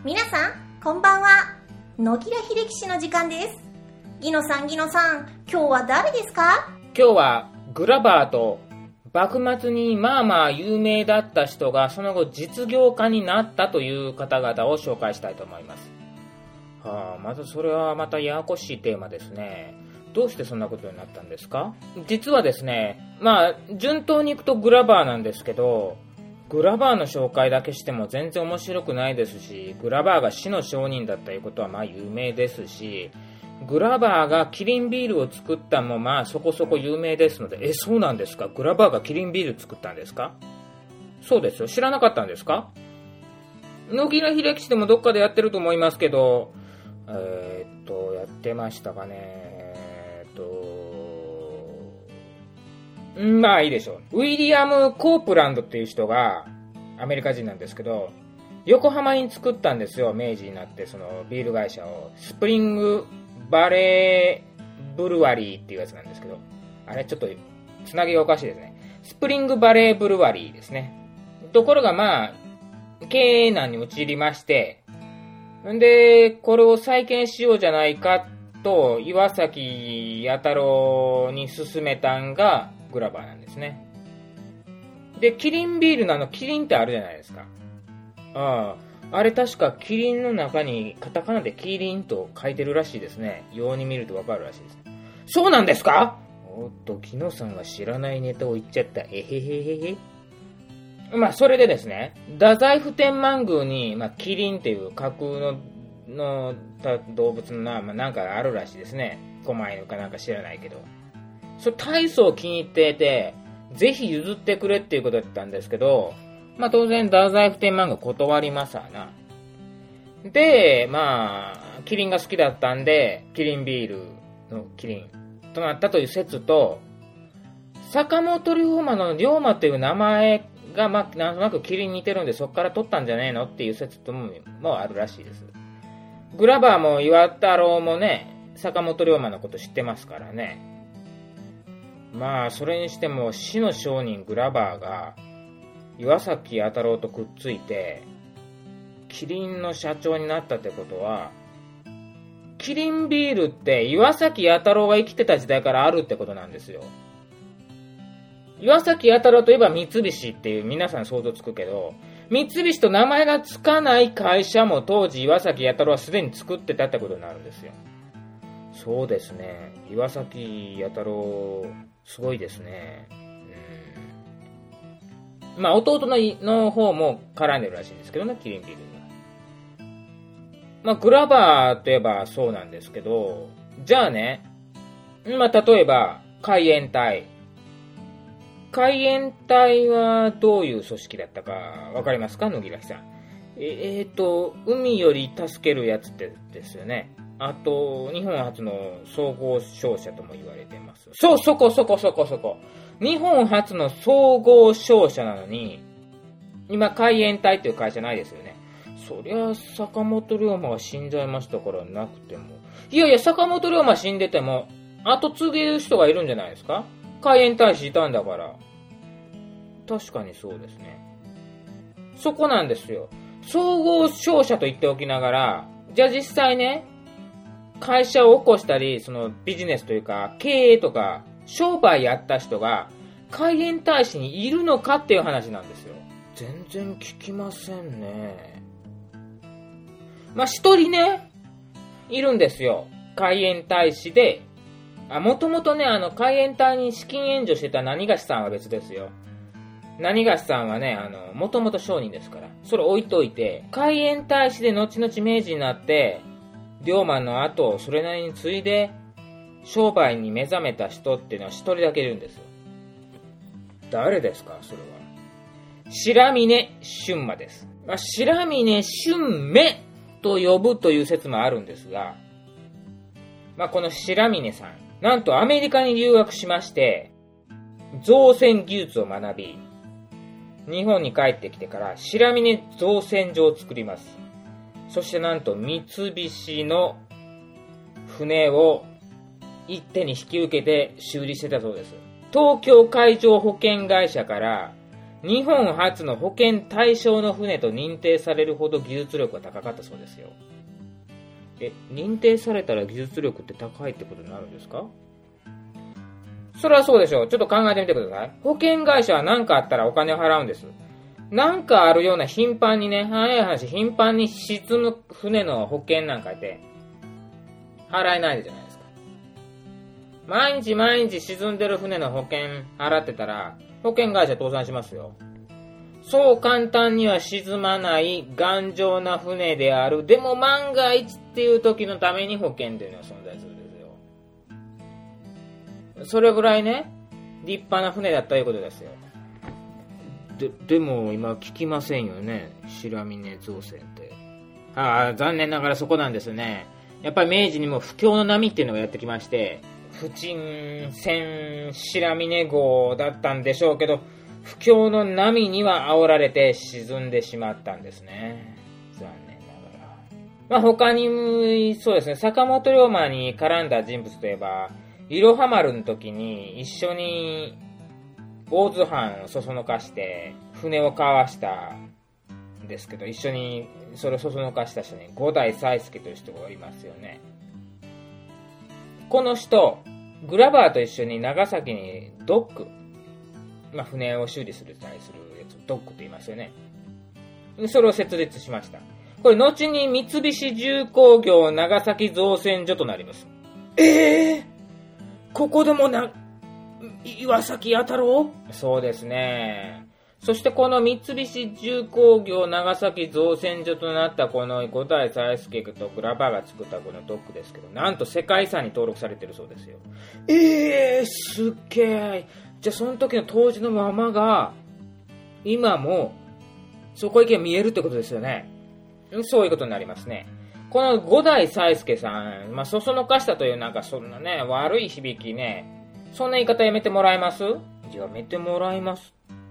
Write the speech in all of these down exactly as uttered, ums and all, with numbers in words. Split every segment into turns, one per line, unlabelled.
皆さんこんばんは。野木良秀樹氏の時間です。ギノさんギノさん、今日は誰ですか？
今日はグラバーと幕末にまあまあ有名だった人がその後実業家になったという方々を紹介したいと思います。はあ、まずそれはまたややこしいテーマですね。どうしてそんなことになったんですか？実はですね、まあ順当にいくとグラバーなんですけど、グラバーの紹介だけしても全然面白くないですし、グラバーが死の商人だったということはまあ有名ですし、グラバーがキリンビールを作ったのもまあそこそこ有名ですので、え、そうなんですか？グラバーがキリンビール作ったんですか？そうですよ。知らなかったんですか？野木良秀樹氏でもどっかでやってると思いますけど、えー、っと、やってましたかね。えー、っと、んまあいいでしょう。ウィリアム・コープランドっていう人がアメリカ人なんですけど、横浜に作ったんですよ。明治になってそのビール会社を。スプリングバレーブルワリーっていうやつなんですけど、あれちょっとつなぎがおかしいですね。スプリングバレーブルワリーですね。ところがまあ経営難に陥りまして、んでこれを再建しようじゃないかと岩崎弥太郎に勧めたんがグラバーなんですね。でキリンビールのあのキリンってあるじゃないですか。ああ、あれ確かキリンの中にカタカナでキリンと書いてるらしいですね。ように見るとわかるらしいです。そうなんですか？おっと、木野さんが知らないネタを言っちゃった。えへへへへ。まあそれでですね、太宰府天満宮に、まあ、キリンっていう架空のの動物の名前、まあ、なんかあるらしいですね。狛犬かなんか知らないけど、それ大層気に入ってて、ぜひ譲ってくれっていうことだったんですけど、まあ当然太宰府天満宮断りますわな。で、まあキリンが好きだったんで、キリンビールのキリンとなったという説と、坂本龍馬の龍馬という名前がまあなんとなくキリンに似てるんで、そこから取ったんじゃねえのっていう説とももあるらしいです。グラバーも岩太郎もね、坂本龍馬のこと知ってますからね。まあそれにしても死の商人グラバーが岩崎弥太郎とくっついてキリンの社長になったってことは、キリンビールって岩崎弥太郎が生きてた時代からあるってことなんですよ。岩崎弥太郎といえば三菱っていう皆さん想像つくけど、三菱と名前がつかない会社も当時岩崎弥太郎はすでに作ってたってことになるんですよ。そうですね、岩崎弥太郎すごいですね。うん、まあ弟のの方も絡んでるらしいんですけどね、キリンビールには。まあグラバーといえばそうなんですけど、じゃあね、まあ例えば海援隊。海援隊はどういう組織だったかわかりますか、野木良さん。ええーと海より助けるやつってですよね。あと日本初の総合商社とも言われています。そう、そこそこそこそこ。日本初の総合商社なのに今海援隊っていう会社ないですよね。そりゃ坂本龍馬が死んじゃいましたからなくても、いやいや坂本龍馬死んでても後継げる人がいるんじゃないですか。海援大使いたんだから。確かにそうですね。そこなんですよ。総合商社と言っておきながら、じゃあ実際ね、会社を起こしたり、そのビジネスというか経営とか商売やった人が海援大使にいるのかっていう話なんですよ。全然聞きませんね。まあ一人ねいるんですよ、海援大使で。あ、もともとね、あの海援隊に資金援助してた何菓子さんは別ですよ。何菓子さんはね、あのもともと商人ですから、それ置いといて、海援大使で後々明治になって龍馬の後をそれなりに継いで商売に目覚めた人っていうのは一人だけいるんですよ。誰ですか、それは。白峰春馬です。まあ、白峰春馬と呼ぶという説もあるんですが、まあ、この白峰さん、なんとアメリカに留学しまして造船技術を学び、日本に帰ってきてから白峰造船所を作ります。そしてなんと三菱の船を一手に引き受けて修理してたそうです。東京海上保険会社から日本初の保険対象の船と認定されるほど技術力が高かったそうですよ。え、認定されたら技術力って高いってことになるんですか？それはそうでしょう。ちょっと考えてみてください。保険会社は何かあったらお金を払うんです。なんかあるような頻繁にね、早い話、頻繁に沈む船の保険なんかって払えないじゃないですか。毎日毎日沈んでる船の保険払ってたら保険会社倒産しますよ。そう簡単には沈まない頑丈な船である。でも万が一っていう時のために保険というのは存在するんですよ。それぐらいね、立派な船だったということですよ。で、でも今聞きませんよね、白峰造船って。ああ、残念ながらそこなんですね。やっぱり明治にも不況の波っていうのがやってきまして、不沈船白峰号だったんでしょうけど、不況の波には煽られて沈んでしまったんですね。残念ながら。まあ他に、そうですね、坂本龍馬に絡んだ人物といえば、いろは丸の時に一緒に大津藩をそそのかして船をかわしたんですけど、一緒にそれをそそのかした人に五代才助という人がいますよね。この人、グラバーと一緒に長崎にドック、まあ、船を修理するたりするやつ、ドックと言いますよね。それを設立しました。これ後に三菱重工業長崎造船所となります。えー、ここでもな、岩崎弥太郎？そうですね。そしてこの三菱重工業長崎造船所となったこの五代才助とグラバーが作ったこのドックですけど、なんと世界遺産に登録されてるそうですよ。えー、すっげー。じゃあその時の当時のままが今もそこ行けば見えるってことですよね。そういうことになりますね。この五代才助さん、まあ、そそのかしたというなんかそんなね、悪い響きね、そんな言い方やめてもらえます？やめてもらいますって。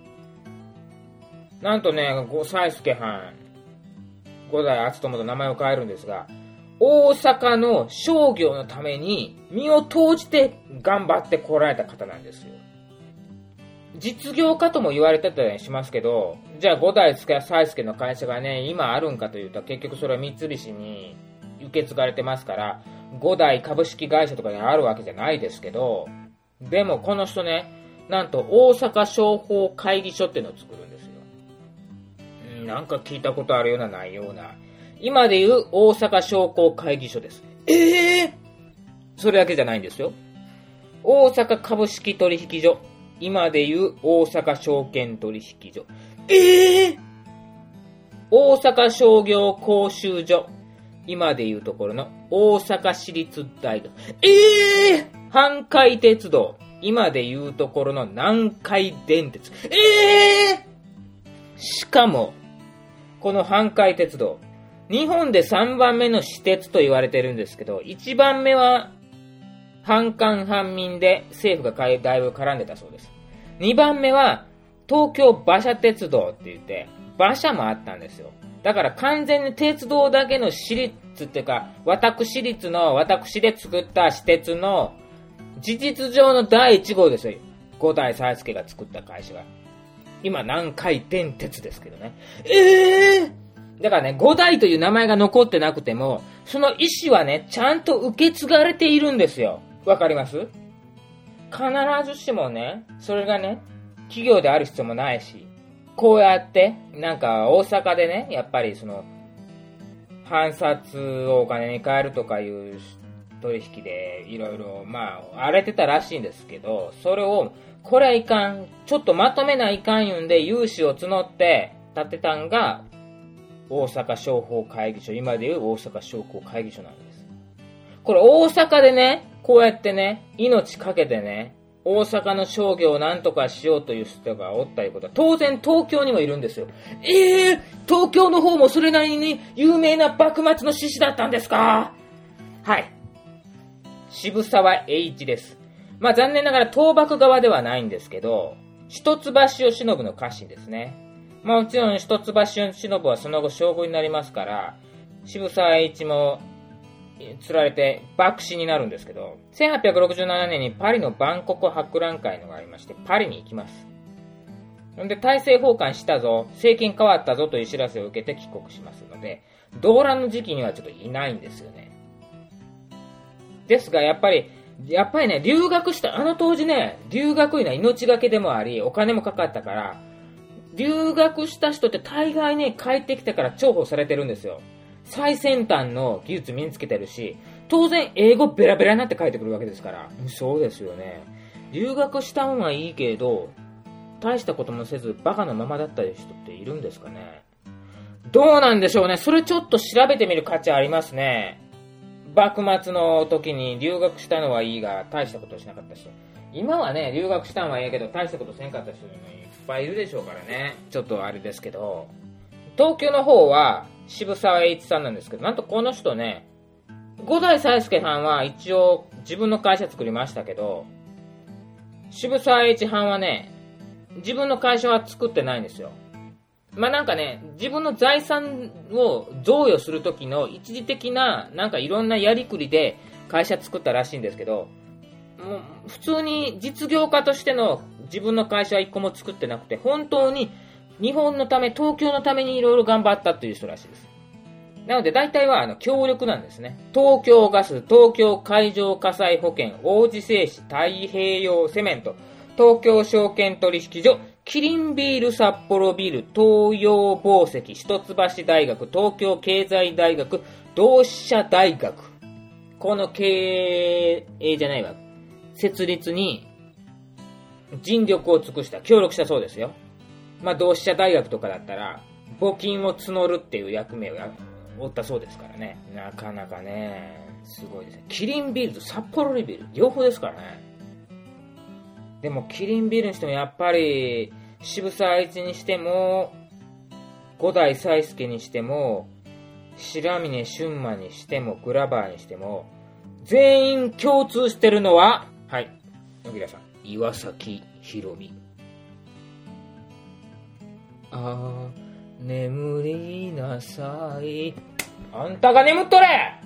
なんとね、才助藩、五代篤友と名前を変えるんですが、大阪の商業のために身を投じて頑張ってこられた方なんですよ。実業家とも言われてたりしますけど、じゃあ五代才助の会社がね、今あるんかというと、結局それは三菱に受け継がれてますから、五代株式会社とかにあるわけじゃないですけど、でもこの人ね、なんと大阪商法会議所っていうのを作るんですよ。なんか聞いたことあるようなないような。今でいう大阪商工会議所です。ええー、それだけじゃないんですよ。大阪株式取引所。今でいう大阪証券取引所。ええー、大阪商業講習所。今でいうところの大阪市立大学。ええー、阪海鉄道。今でいうところの南海電鉄。ええー、しかも、この阪海鉄道、日本でさんばんめの私鉄と言われてるんですけど、いちばんめは阪韓阪民で政府がだいぶ絡んでたそうです。にばんめは東京馬車鉄道って言って馬車もあったんですよ。だから完全に鉄道だけの私立っていうか、私立の私で作った私鉄の事実上のだいいち号ですよ。五代才助が作った会社が。今南海電鉄ですけどね。ええー、だからね、五代という名前が残ってなくても、その意思はね、ちゃんと受け継がれているんですよ。わかります？必ずしもね、それがね、企業である必要もないし、こうやって、なんか大阪でね、やっぱりその、藩札をお金に変えるとかいう取引で、いろいろ、まあ、荒れてたらしいんですけど、それを、これはいかん、ちょっとまとめないかん言うんで、融資を募って建てたんが、大阪商法会議所、今でいう大阪商工会議所なんです。これ大阪でね、こうやってね、命かけてね、大阪の商業をなんとかしようという人がおったいうことは、当然東京にもいるんですよ。えー、東京の方もそれなりに有名な幕末の志士だったんですか？はい。渋沢栄一です。まあ残念ながら倒幕側ではないんですけど、一橋慶喜の家臣ですね。まあもちろん一橋慶喜はその後将軍になりますから、渋沢栄一も釣られて幕臣になるんですけど、せんはっぴゃくろくじゅうななねんにパリの万国博覧会のがありまして、パリに行きます。 で、体制崩壊したぞ、政権変わったぞという知らせを受けて帰国しますので、動乱の時期にはちょっといないんですよね。ですが、やっぱり、やっぱりね、留学した、あの当時ね、留学いうのは命がけでもあり、お金もかかったから、留学した人って大概ね、帰ってきてから重宝されてるんですよ。最先端の技術身につけてるし、当然英語ベラベラになって帰ってくるわけですから。そうですよね。留学した方がいいけれど、大したこともせずバカのままだった人っているんですかね。どうなんでしょうね。それちょっと調べてみる価値ありますね。幕末の時に留学したのはいいが大したことをしなかった人、今はね留学したのはいいけど大したことせんかった人もいっぱいいるでしょうからね。ちょっとあれですけど、東京の方は渋沢栄一さんなんですけど、なんとこの人ね、五代才助さんは一応自分の会社作りましたけど、渋沢栄一藩はね自分の会社は作ってないんですよ。まあなんかね、自分の財産を贈与するときの一時的ななんかいろんなやりくりで会社作ったらしいんですけど、もう普通に実業家としての自分の会社は一個も作ってなくて、本当に日本のため、東京のためにいろいろ頑張ったっていう人らしいです。なので大体はあの協力なんですね。東京ガス、東京海上火災保険、王子製紙、太平洋セメント、東京証券取引所、キリンビール、札幌ビール、東洋紡績、一橋大学、東京経済大学、同志社大学。この経営じゃないわ。設立に尽力を尽くした、協力したそうですよ。まあ同志社大学とかだったら、募金を募るっていう役目をや負ったそうですからね。なかなかね、すごいですね。キリンビールと札幌ビール、両方ですからね。でもキリンビールにしてもやっぱり渋沢栄一にしても五代才助にしても白峰春馬にしてもグラバーにしても全員共通してるのは、はい、野木さん、岩崎宏美。あー眠りなさい、あんたが眠っとれ。